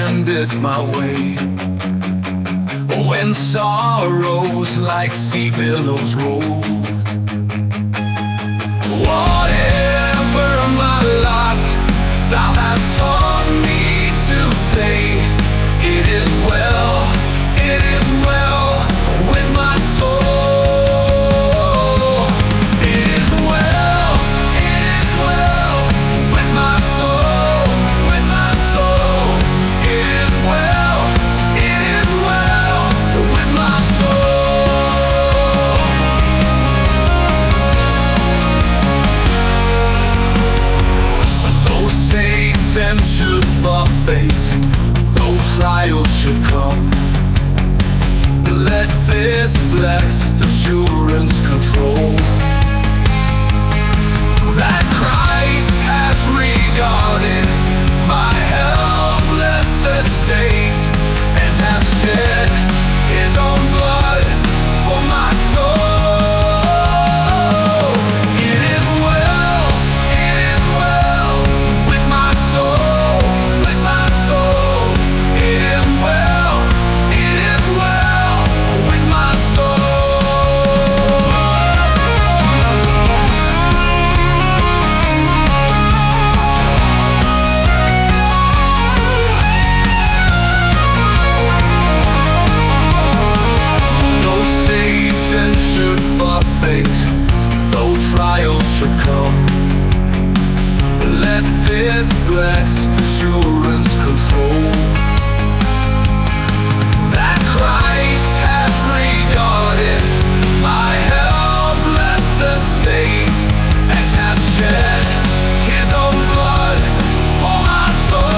wendeth my way. When sorrows like sea billows roll, whatever my lot, thou hast taught me to say, it is well, it is well with my soul. It is well, it is well with my soul, with my soul. It is well, it is well with my soul. Though Satan should buffet, though trials should come, let this blessed assurance control, that Christ has regarded my helpless estate, and has shed his own blood for my soul. It is well, it is well with my soul, with my soul. It is well, it is well with my soul. Though Satan should buffet, though trials should come, let this blessed assurance control, that Christ has regarded my helpless estate, and has shed his own blood for my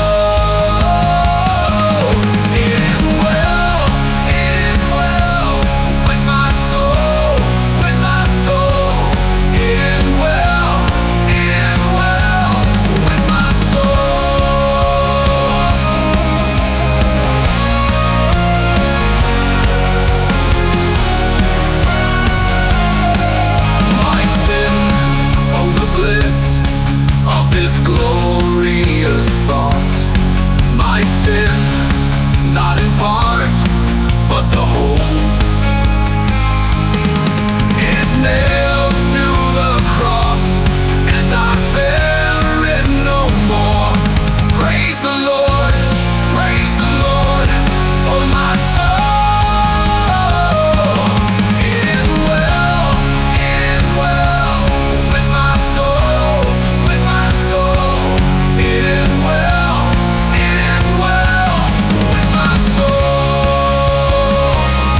soul. It is well, it is well with my soul, with my soul. It is well, it is well with my soul. My sin, oh the bliss of this glorious thought. My sin, not in part, but the whole, is nailed to the cross, and I bear it no more. Praise the Lord, oh my soul. It is well with my soul, with my soul. It is well with my soul.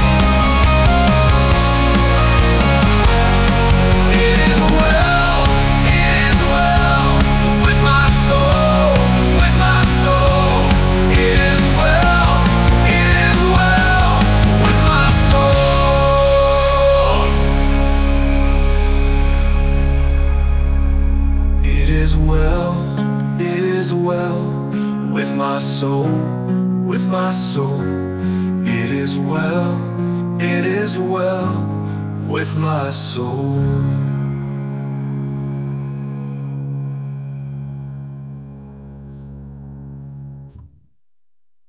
It is well with my soul, with my soul. It is well with my soul. It is well with my soul, with my soul. It is well with my soul.